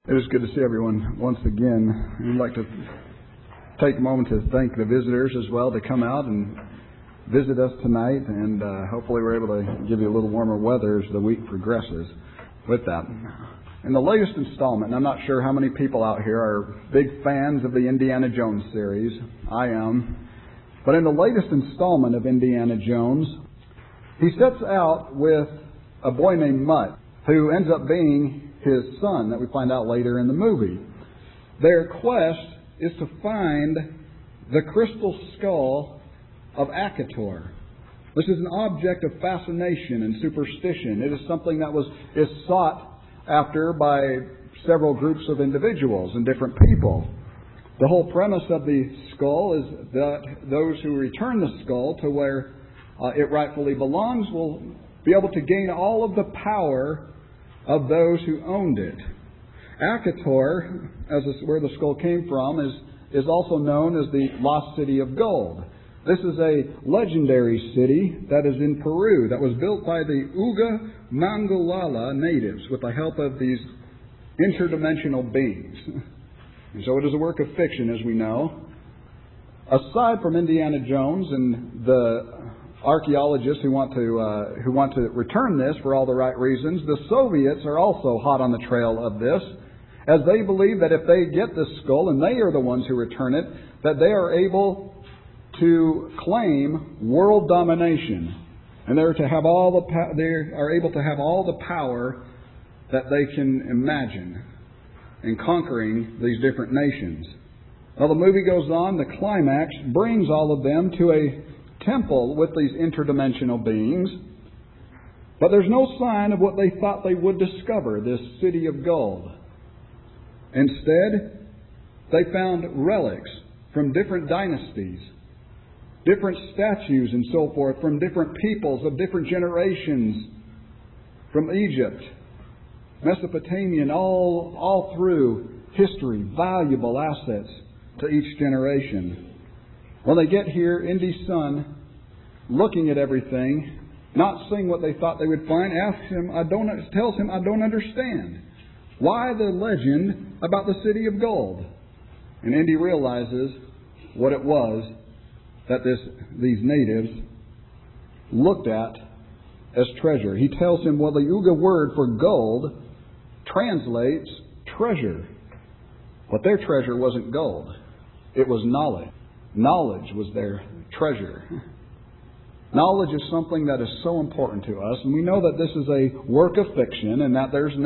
It is good to see everyone once again. I'd like to take a moment to thank the visitors as well to come out and visit us tonight, and hopefully we're able to give you a little warmer weather as the week progresses with that. In the latest installment, and I'm not sure how many people out here are big fans of the Indiana Jones series. I am. But in the latest installment of Indiana Jones, he sets out with a boy named Mutt, who ends up being his son that we find out later in the movie. Their quest is to find the crystal skull of Akator. This is an object of fascination and superstition. It is something that is sought after by several groups of individuals and different people. The whole premise of the skull is that those who return the skull to where it rightfully belongs will be able to gain all of the power of those who owned it. Akator, where the skull came from, is also known as the Lost City of Gold. This is a legendary city that is in Peru that was built by the Uga Mangulala natives with the help of these interdimensional beings. And so it is a work of fiction, as we know. Aside from Indiana Jones and the archaeologists who want to return this for all the right reasons, the Soviets are also hot on the trail of this, as they believe that if they get this skull, and they are the ones who return it, that they are able to claim world domination, and they are able to have all the power that they can imagine in conquering these different nations. Well, the movie goes on. The climax brings all of them to a temple with these interdimensional beings, but there's no sign of what they thought they would discover, this city of gold. Instead, they found relics from different dynasties, different statues and so forth from different peoples of different generations, from Egypt, Mesopotamia, and all through history, valuable assets to each generation. When they get here, Indy's son, looking at everything, not seeing what they thought they would find, tells him, I don't understand. Why the legend about the city of gold? And Indy realizes what it was that these natives looked at as treasure. He tells him, well, the Uga word for gold translates treasure. But their treasure wasn't gold. It was knowledge. Knowledge was their treasure. Knowledge is something that is so important to us, and we know that this is a work of fiction, and that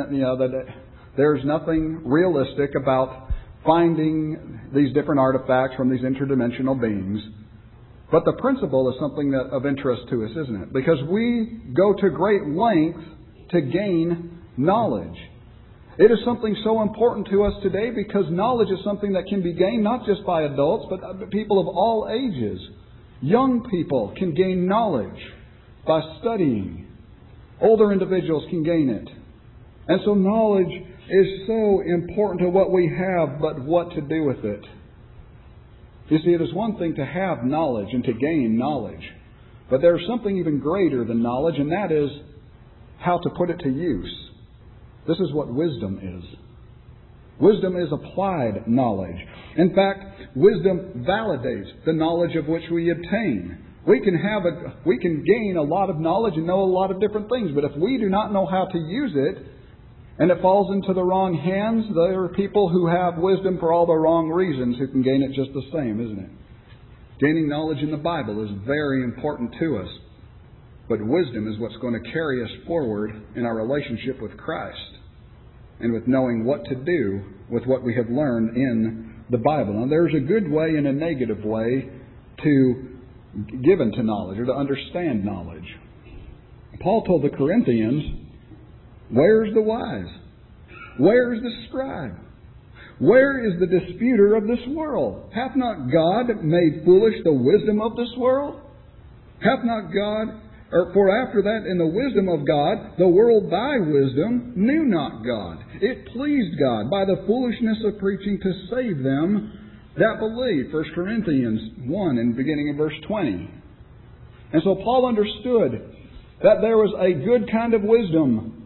there's nothing realistic about finding these different artifacts from these interdimensional beings. But the principle is something of interest to us, isn't it? Because we go to great lengths to gain knowledge. It is something so important to us today because knowledge is something that can be gained not just by adults, but people of all ages. Young people can gain knowledge by studying. Older individuals can gain it. And so knowledge is so important to what we have, but what to do with it. You see, it is one thing to have knowledge and to gain knowledge. But there is something even greater than knowledge, and that is how to put it to use. This is what wisdom is. Wisdom is applied knowledge. In fact, wisdom validates the knowledge of which we obtain. We can gain a lot of knowledge and know a lot of different things, but if we do not know how to use it, and it falls into the wrong hands, there are people who have wisdom for all the wrong reasons who can gain it just the same, isn't it? Gaining knowledge in the Bible is very important to us. But wisdom is what's going to carry us forward in our relationship with Christ and with knowing what to do with what we have learned in the Bible. Now, there's a good way and a negative way to give into knowledge or to understand knowledge. Paul told the Corinthians, where's the wise? Where is the scribe? Where is the disputer of this world? Hath not God made foolish the wisdom of this world? Hath not God... For after that, in the wisdom of God, the world by wisdom knew not God. It pleased God by the foolishness of preaching to save them that believe. 1 Corinthians 1 and beginning in verse 20. And so Paul understood that there was a good kind of wisdom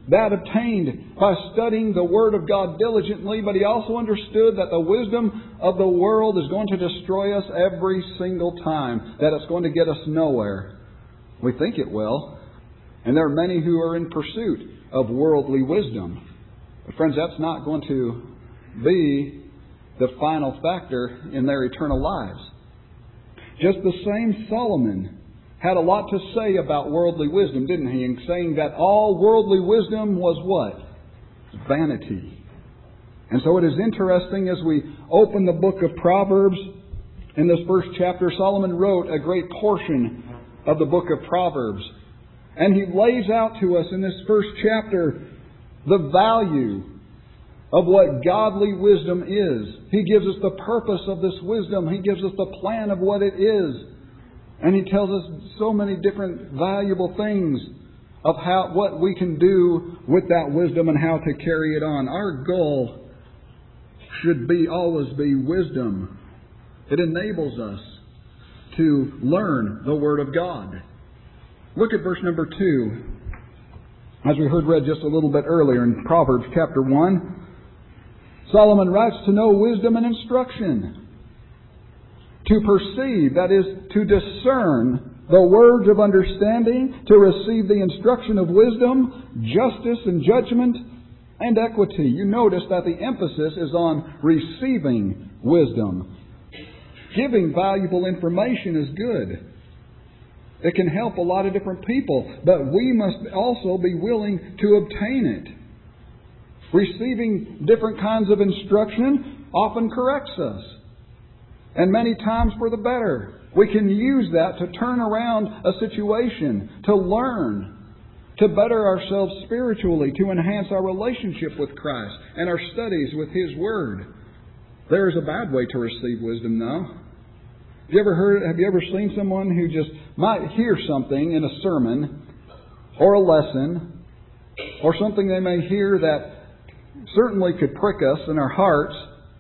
that obtained by studying the Word of God diligently, but he also understood that the wisdom of the world is going to destroy us every single time, that it's going to get us nowhere. We think it will. And there are many who are in pursuit of worldly wisdom. But friends, that's not going to be the final factor in their eternal lives. Just the same Solomon had a lot to say about worldly wisdom, didn't he? In saying that all worldly wisdom was what? Vanity. And so it is interesting as we open the book of Proverbs, in this first chapter, Solomon wrote a great portion of the book of Proverbs. And he lays out to us in this first chapter the value of what godly wisdom is. He gives us the purpose of this wisdom. He gives us the plan of what it is. And he tells us so many different valuable things of what we can do with that wisdom and how to carry it on. Our goal should always be wisdom. It enables us to learn the Word of God. Look at verse number 2. As we heard read just a little bit earlier in Proverbs chapter 1, Solomon writes to know wisdom and instruction. To perceive, that is, to discern the words of understanding, to receive the instruction of wisdom, justice and judgment, and equity. You notice that the emphasis is on receiving wisdom. Giving valuable information is good. It can help a lot of different people, but we must also be willing to obtain it. Receiving different kinds of instruction often corrects us. And many times for the better. We can use that to turn around a situation, to learn, to better ourselves spiritually, to enhance our relationship with Christ and our studies with His Word. There is a bad way to receive wisdom, though. Have you ever seen someone who just might hear something in a sermon or a lesson or something they may hear that certainly could prick us in our hearts,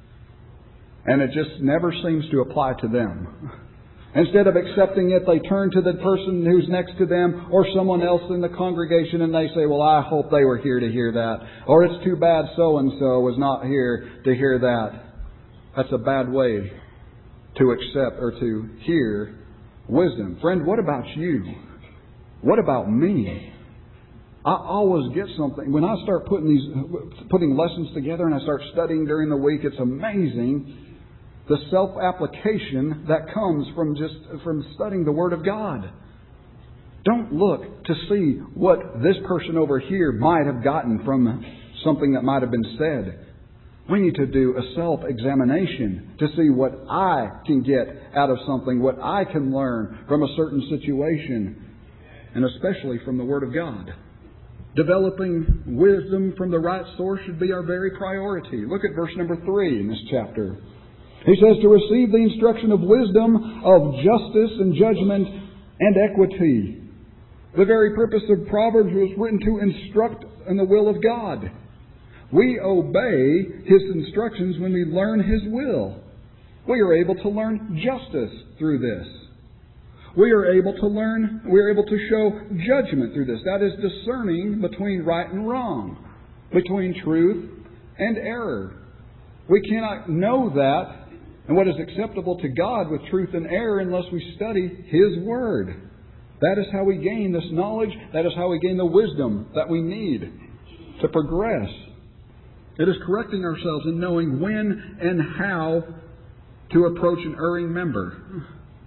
and it just never seems to apply to them? Instead of accepting it, they turn to the person who's next to them or someone else in the congregation and they say, well, I hope they were here to hear that. Or it's too bad so-and-so was not here to hear that. That's a bad way to accept or to hear wisdom. Friend, what about you? What about me? I always get something. When I start putting lessons together and I start studying during the week, it's amazing the self-application that comes from studying the Word of God. Don't look to see what this person over here might have gotten from something that might have been said. We need to do a self-examination to see what I can get out of something, what I can learn from a certain situation, and especially from the Word of God. Developing wisdom from the right source should be our very priority. Look at verse number 3 in this chapter. He says, to receive the instruction of wisdom, of justice and judgment and equity. The very purpose of Proverbs was written to instruct in the will of God. We obey His instructions when we learn His will. We are able to learn justice through this. We are able to show judgment through this. That is discerning between right and wrong, between truth and error. We cannot know that and what is acceptable to God with truth and error unless we study His Word. That is how we gain this knowledge. That is how we gain the wisdom that we need to progress. It is correcting ourselves and knowing when and how to approach an erring member.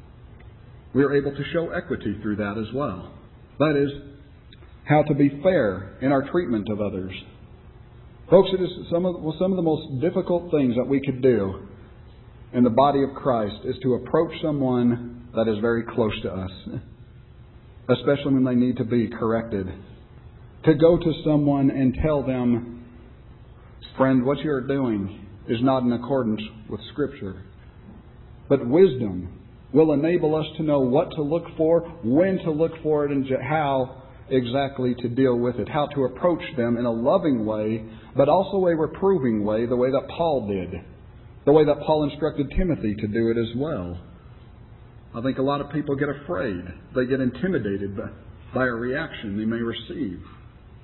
We are able to show equity through that as well. That is, how to be fair in our treatment of others. Folks, it is some of the most difficult things that we could do in the body of Christ is to approach someone that is very close to us, especially when they need to be corrected. To go to someone and tell them, friend, what you are doing is not in accordance with Scripture. But wisdom will enable us to know what to look for, when to look for it, and how exactly to deal with it. How to approach them in a loving way, but also a reproving way, the way that Paul did. The way that Paul instructed Timothy to do it as well. I think a lot of people get afraid. They get intimidated by a reaction they may receive.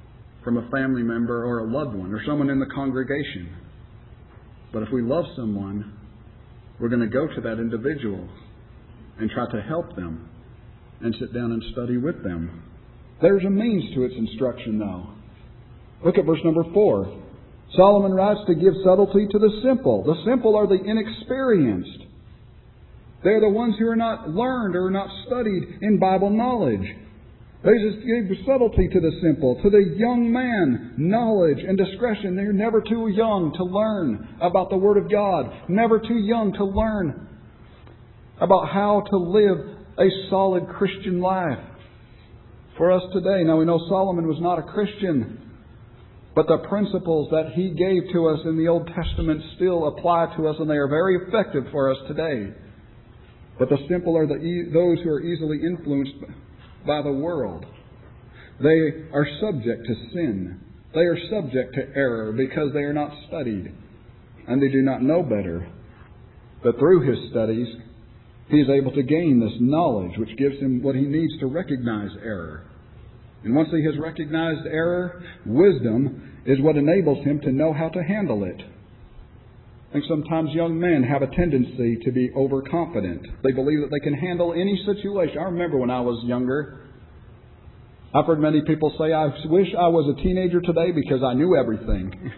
from a family member or a loved one or someone in the congregation. But if we love someone, we're going to go to that individual and try to help them and sit down and study with them. There's a means to its instruction, though. Look at verse number 4. Solomon writes to give subtlety to the simple. The simple are the inexperienced. They're the ones who are not learned or not studied in Bible knowledge. They just give subtlety to the simple. To the young man, knowledge and discretion. They're never too young to learn about the Word of God. Never too young to learn about how to live a solid Christian life. For us today, now we know Solomon was not a Christian, but the principles that he gave to us in the Old Testament still apply to us, and they are very effective for us today. But the simple are those who are easily influenced by the world. They are subject to sin. They are subject to error because they are not studied and they do not know better. But through his studies, he is able to gain this knowledge which gives him what he needs to recognize error. And once he has recognized error, wisdom is what enables him to know how to handle it. I think sometimes young men have a tendency to be overconfident. They believe that they can handle any situation. I remember when I was younger, I've heard many people say, I wish I was a teenager today because I knew everything.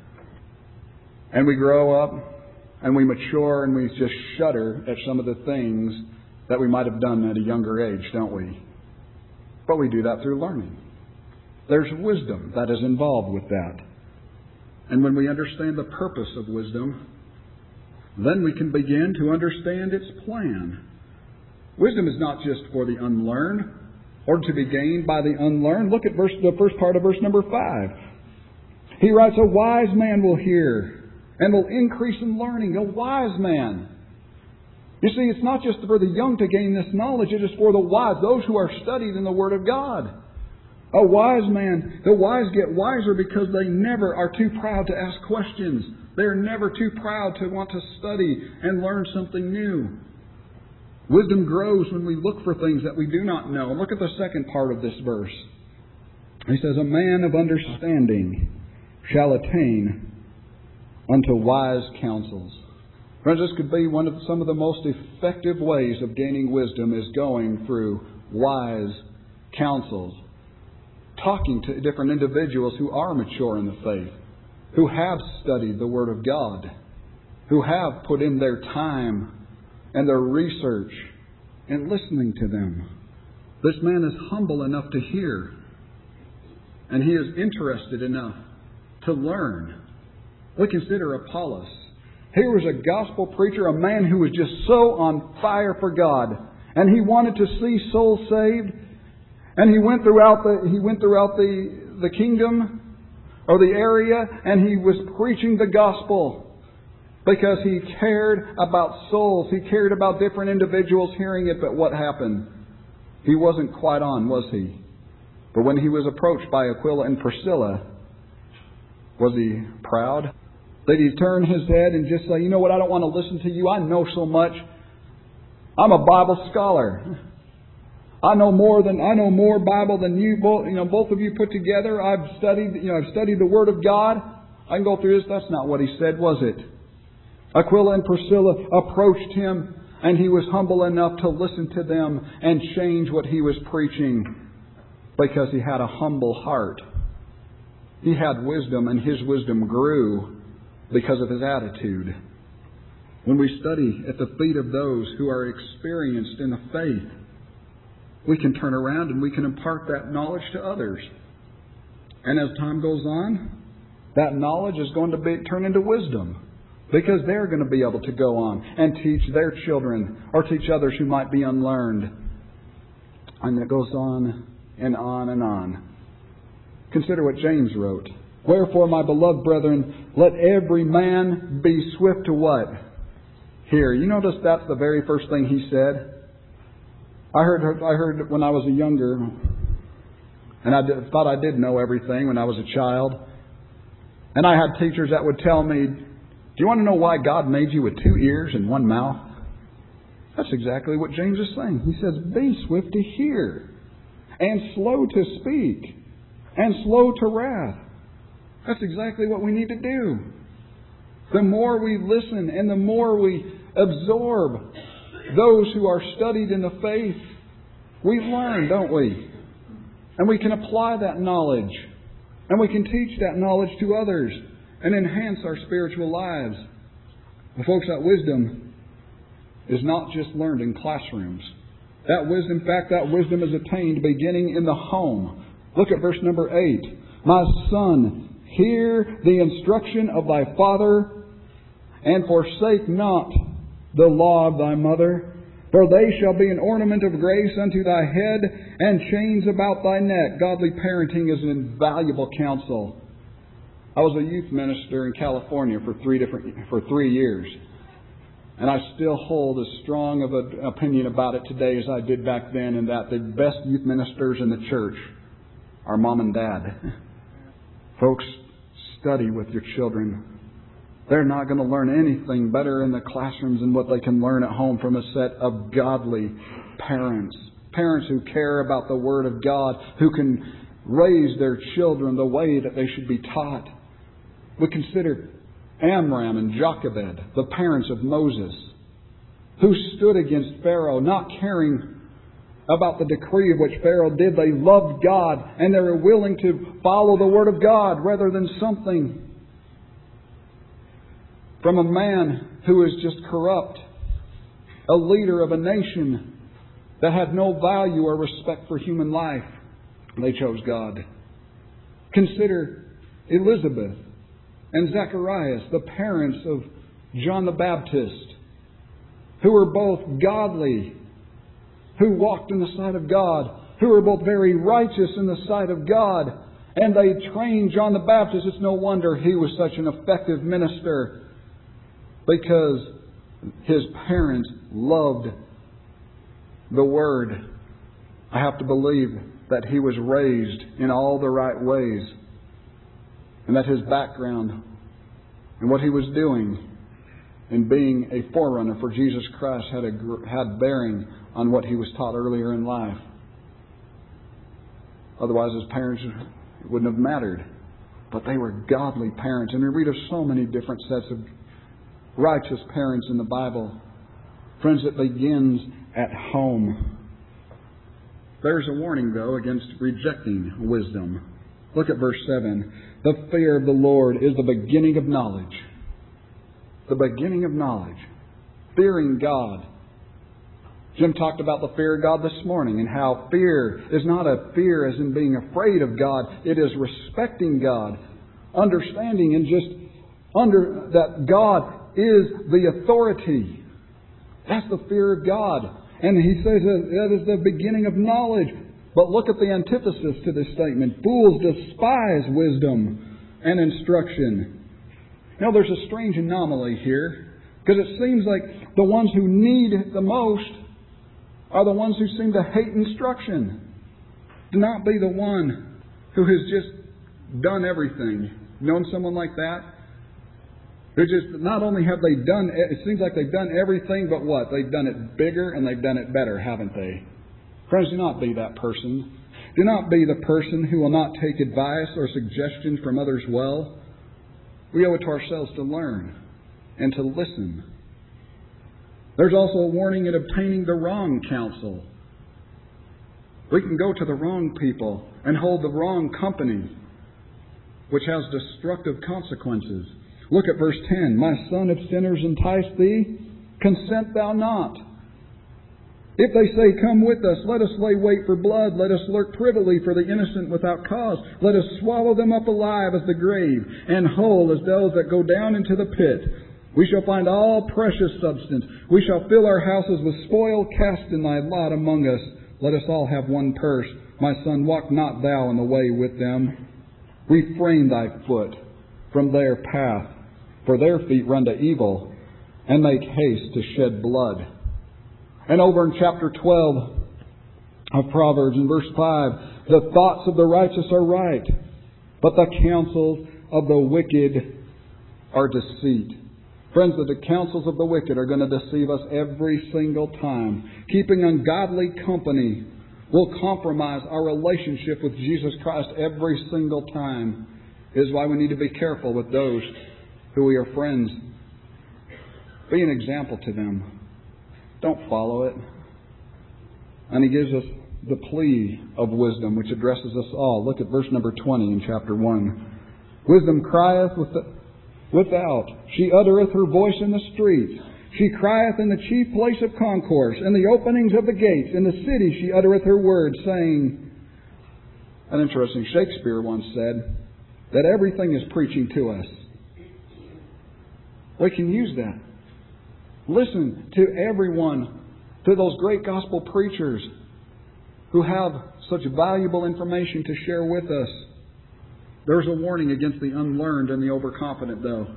And we grow up and we mature and we just shudder at some of the things that we might have done at a younger age, don't we? But we do that through learning. There's wisdom that is involved with that. And when we understand the purpose of wisdom, then we can begin to understand its plan. Wisdom is not just for the unlearned or to be gained by the unlearned. Look at the first part of verse number 5. He writes, a wise man will hear and will increase in learning. A wise man. You see, it's not just for the young to gain this knowledge, it is for the wise, those who are studied in the Word of God. A wise man, the wise get wiser because they never are too proud to ask questions. They are never too proud to want to study and learn something new. Wisdom grows when we look for things that we do not know. Look at the second part of this verse. He says, a man of understanding shall attain unto wise counsels. Friends, this could be some of the most effective ways of gaining wisdom is going through wise counsels. Talking to different individuals who are mature in the faith, who have studied the Word of God, who have put in their time and their research in listening to them. This man is humble enough to hear, and he is interested enough to learn. We consider Apollos. Here was a gospel preacher, a man who was just so on fire for God, and he wanted to see souls saved. And he went throughout the kingdom or the area, and he was preaching the gospel because he cared about souls. He cared about different individuals hearing it. But what happened? He wasn't quite on, was he? But when he was approached by Aquila and Priscilla, was he proud? Did he turn his head and just say, you know what, I don't want to listen to you. I know so much. I'm a Bible scholar. I know more Bible than you both of you put together. I've studied the Word of God. I can go through this. That's not what he said, was it? Aquila and Priscilla approached him, and he was humble enough to listen to them and change what he was preaching because he had a humble heart. He had wisdom, and his wisdom grew because of his attitude. When we study at the feet of those who are experienced in the faith, we can turn around and we can impart that knowledge to others. And as time goes on, that knowledge is going to turn into wisdom because they're going to be able to go on and teach their children or teach others who might be unlearned. And it goes on and on and on. Consider what James wrote. Wherefore, my beloved brethren, let every man be swift to what? Hear. You notice that's the very first thing he said. I heard when I was younger, and I thought I did know everything when I was a child. And I had teachers that would tell me, do you want to know why God made you with 2 ears and 1 mouth? That's exactly what James is saying. He says, be swift to hear and slow to speak. and slow to wrath. That's exactly what we need to do. The more we listen and the more we absorb those who are studied in the faith, we learn, don't we? And we can apply that knowledge. And we can teach that knowledge to others and enhance our spiritual lives. But folks, that wisdom is not just learned in classrooms. That wisdom, in fact, that wisdom is attained beginning in the home. Look at verse number 8. My son, hear the instruction of thy father, and forsake not the law of thy mother. For they shall be an ornament of grace unto thy head, and chains about thy neck. Godly parenting is an invaluable counsel. I was a youth minister in California for 3 years. And I still hold as strong of an opinion about it today as I did back then, in that the best youth ministers in the church are mom and dad. Folks, study with your children. They're not going to learn anything better in the classrooms than what they can learn at home from a set of godly parents. Parents who care about the Word of God, who can raise their children the way that they should be taught. We consider Amram and Jochebed, the parents of Moses, who stood against Pharaoh, not caring about the decree of which Pharaoh did. They loved God, and they were willing to follow the Word of God rather than something from a man who is just corrupt, a leader of a nation that had no value or respect for human life. They chose God. Consider Elizabeth and Zacharias, the parents of John the Baptist, who were both godly, who walked in the sight of God, who were both very righteous in the sight of God, and they trained John the Baptist. It's no wonder he was such an effective minister, because his parents loved the Word. I have to believe that he was raised in all the right ways, and that his background and what he was doing in being a forerunner for Jesus Christ had bearing on what he was taught earlier in life. Otherwise, his parents wouldn't have mattered. But they were godly parents. And we read of so many different sets of righteous parents in the Bible. Friends, it begins at home. There's a warning, though, against rejecting wisdom. Look at verse 7. The fear of the Lord is the beginning of knowledge. The beginning of knowledge. Fearing God. Jim talked about the fear of God this morning, and how fear is not a fear as in being afraid of God. It is respecting God. Understanding and that God is the authority. That's the fear of God. And he says that is the beginning of knowledge. But look at the antithesis to this statement. Fools despise wisdom and instruction. Now there's a strange anomaly here, because it seems like the ones who need it the most are the ones who seem to hate instruction. Do not be the one who has just done everything. Known someone like that? Who just, not only have they done, it seems like they've done everything, but what? They've done it bigger and they've done it better, haven't they? Friends, do not be that person. Do not be the person who will not take advice or suggestions from others well. We owe it to ourselves to learn and to listen. There's also a warning in obtaining the wrong counsel. We can go to the wrong people and hold the wrong company, which has destructive consequences. Look at verse 10. My son, if sinners entice thee, consent thou not. If they say, come with us, let us lay wait for blood, let us lurk privily for the innocent without cause, let us swallow them up alive as the grave, and whole as those that go down into the pit. We shall find all precious substance. We shall fill our houses with spoil. Cast in thy lot among us. Let us all have one purse. My son, walk not thou in the way with them. Refrain thy foot from their path, for their feet run to evil, and make haste to shed blood. And over in chapter 12 of Proverbs, in verse 5, the thoughts of the righteous are right, but the counsels of the wicked are deceit. Friends, the counsels of the wicked are going to deceive us every single time. Keeping ungodly company We'll compromise our relationship with Jesus Christ every single time. This is why we need to be careful with those who we are friends. Be an example to them. Don't follow it. And He gives us the plea of wisdom, which addresses us all. Look at verse number 20 in chapter 1. Wisdom crieth without. She uttereth her voice in the streets. She crieth in the chief place of concourse, in the openings of the gates. In the city she uttereth her words, saying... An interesting Shakespeare once said that everything is preaching to us. We can use that. Listen to everyone, to those great gospel preachers who have such valuable information to share with us. There's a warning against the unlearned and the overconfident, though.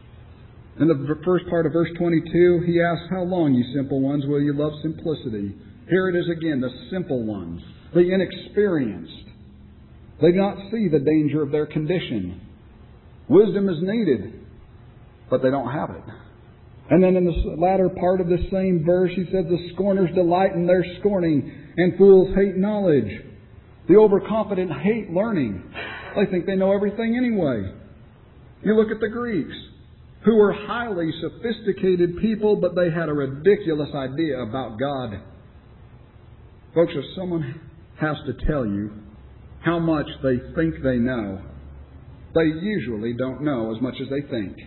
In the first part of verse 22, He asks, "How long, you simple ones, will you love simplicity?" Here it is again, the simple ones, the inexperienced. They do not see the danger of their condition. Wisdom is needed, but they don't have it. And then in the latter part of the same verse, He says, "The scorners delight in their scorning, and fools hate knowledge." The overconfident hate learning. They think they know everything anyway. You look at the Greeks, who were highly sophisticated people, but they had a ridiculous idea about God. Folks, if someone has to tell you how much they think they know, they usually don't know as much as they think.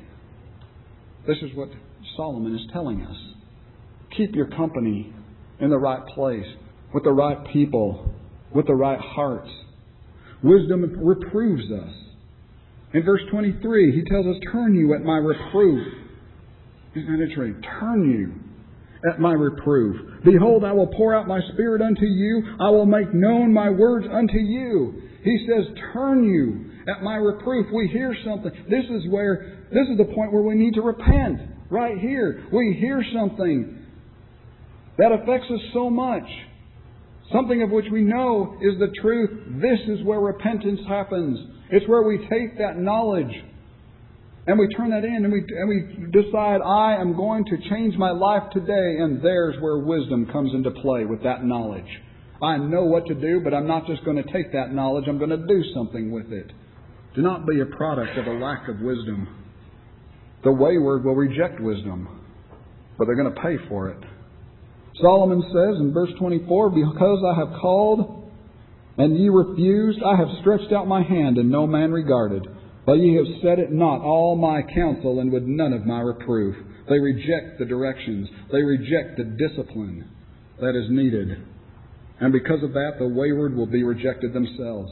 This is what Solomon is telling us. Keep your company in the right place, with the right people, with the right hearts. Wisdom reproves us. In verse 23, he tells us, "Turn you at my reproof." Isn't that interesting? Turn you at my reproof. "Behold, I will pour out my Spirit unto you. I will make known my words unto you." He says, turn you at my reproof. We hear something. This is the point where we need to repent. Right here. We hear something that affects us so much. Something of which we know is the truth. This is where repentance happens. It's where we take that knowledge and we turn that in and we decide, I am going to change my life today. And there's where wisdom comes into play with that knowledge. I know what to do, but I'm not just going to take that knowledge. I'm going to do something with it. Do not be a product of a lack of wisdom. The wayward will reject wisdom, but they're going to pay for it. Solomon says in verse 24, "Because I have called, and ye refused, I have stretched out my hand, and no man regarded. But ye have set it not all my counsel, and would none of my reproof." They reject the directions. They reject the discipline that is needed. And because of that, the wayward will be rejected themselves.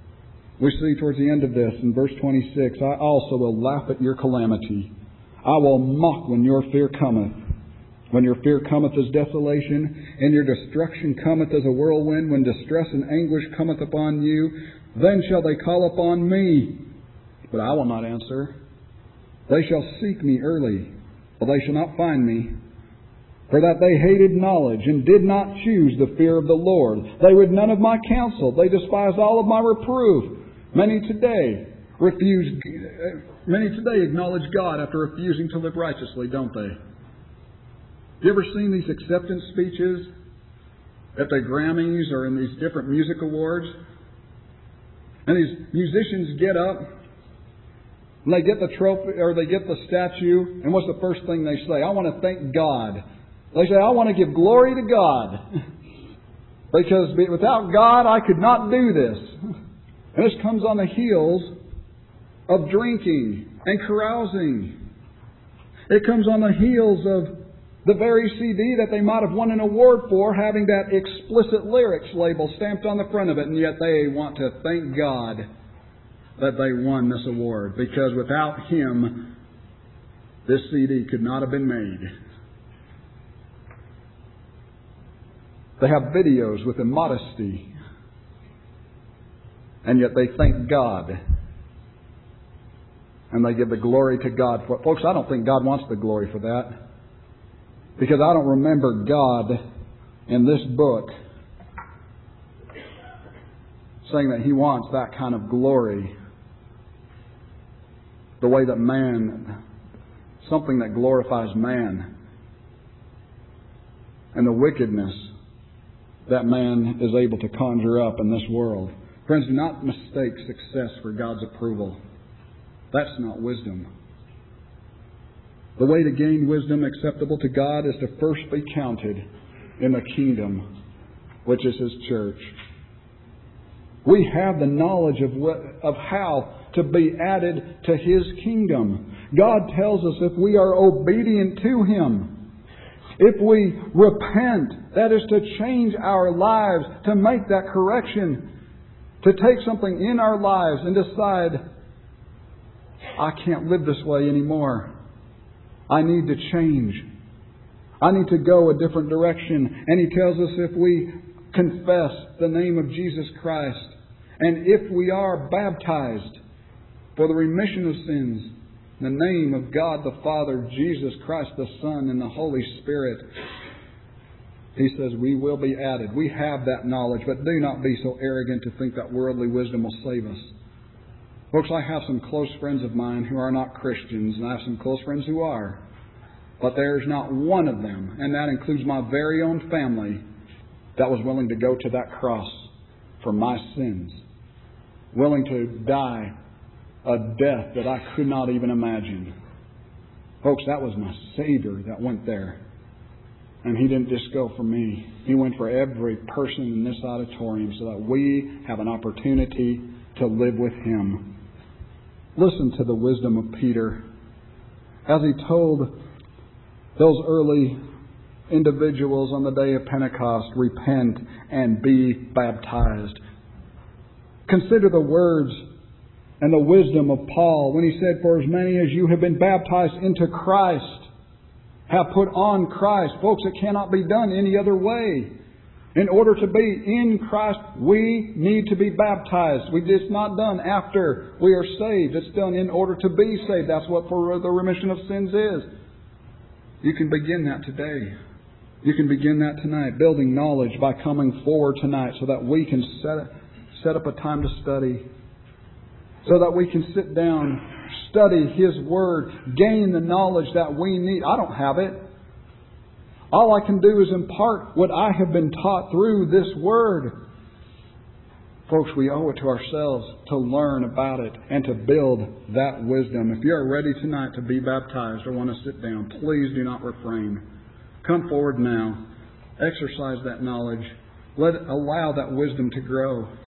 We see towards the end of this, in verse 26, "I also will laugh at your calamity. I will mock when your fear cometh. When your fear cometh as desolation, and your destruction cometh as a whirlwind, when distress and anguish cometh upon you, then shall they call upon me, but I will not answer. They shall seek me early, but they shall not find me. For that they hated knowledge, and did not choose the fear of the Lord. They would none of my counsel. They despised all of my reproof. Many today acknowledge God after refusing to live righteously, don't they? You ever seen these acceptance speeches at the Grammys or in these different music awards? And these musicians get up and they get the trophy or they get the statue, and what's the first thing they say? I want to thank God. They say, I want to give glory to God. Because without God, I could not do this. And this comes on the heels of drinking and carousing. It comes on the heels of the very CD that they might have won an award for having that explicit lyrics label stamped on the front of it, and yet they want to thank God that they won this award, because without Him, this CD could not have been made. They have videos with immodesty, and yet they thank God. And they give the glory to God for it. Folks, I don't think God wants the glory for that. Because I don't remember God in this book saying that He wants that kind of glory. The way that man, something that glorifies man. And the wickedness that man is able to conjure up in this world. Friends, do not mistake success for God's approval. That's not wisdom. The way to gain wisdom acceptable to God is to first be counted in the kingdom, which is His church. We have the knowledge of how to be added to His kingdom. God tells us if we are obedient to Him, if we repent, that is to change our lives, to make that correction, to take something in our lives and decide, I can't live this way anymore. I need to change. I need to go a different direction. And He tells us if we confess the name of Jesus Christ, and if we are baptized for the remission of sins, in the name of God the Father, Jesus Christ the Son, and the Holy Spirit, He says we will be added. We have that knowledge, but do not be so arrogant to think that worldly wisdom will save us. Folks, I have some close friends of mine who are not Christians, and I have some close friends who are. But there's not one of them, and that includes my very own family, that was willing to go to that cross for my sins. Willing to die a death that I could not even imagine. Folks, that was my Savior that went there. And He didn't just go for me. He went for every person in this auditorium so that we have an opportunity to live with Him. Listen to the wisdom of Peter as he told those early individuals on the day of Pentecost, repent and be baptized. Consider the words and the wisdom of Paul when he said, for as many as you have been baptized into Christ, have put on Christ. Folks, it cannot be done any other way. In order to be in Christ, we need to be baptized. It's not done after we are saved. It's done in order to be saved. That's what for the remission of sins is. You can begin that today. You can begin that tonight, building knowledge by coming forward tonight so that we can set up a time to study. So that we can sit down, study His Word, gain the knowledge that we need. I don't have it. All I can do is impart what I have been taught through this Word. Folks, we owe it to ourselves to learn about it and to build that wisdom. If you are ready tonight to be baptized or want to sit down, please do not refrain. Come forward now. Exercise that knowledge. Allow that wisdom to grow.